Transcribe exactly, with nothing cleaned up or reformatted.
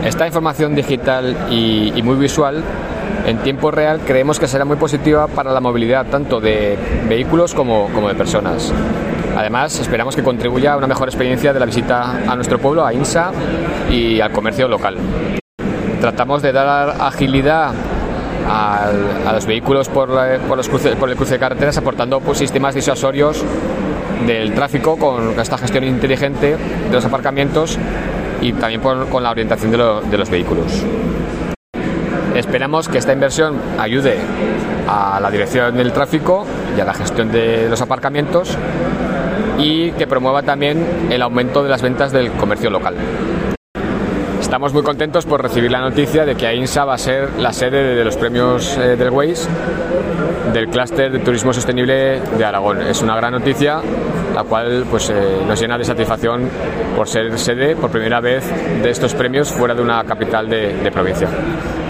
Esta información digital y, y muy visual en tiempo real creemos que será muy positiva para la movilidad tanto de vehículos como, como de personas. Además, esperamos que contribuya a una mejor experiencia de la visita a nuestro pueblo, a INSA y al comercio local. Tratamos de dar agilidad al, a los vehículos por, la, por, los cruce, por el cruce de carreteras, aportando pues, sistemas disuasorios del tráfico con esta gestión inteligente de los aparcamientos y también por, con la orientación de, lo, de los vehículos. Esperamos que esta inversión ayude a la dirección del tráfico y a la gestión de los aparcamientos y que promueva también el aumento de las ventas del comercio local. Estamos muy contentos por recibir la noticia de que AINSA va a ser la sede de los premios eh, del Waze del clúster de turismo sostenible de Aragón. Es una gran noticia, la cual pues, eh, nos llena de satisfacción por ser sede por primera vez de estos premios fuera de una capital de, de provincia.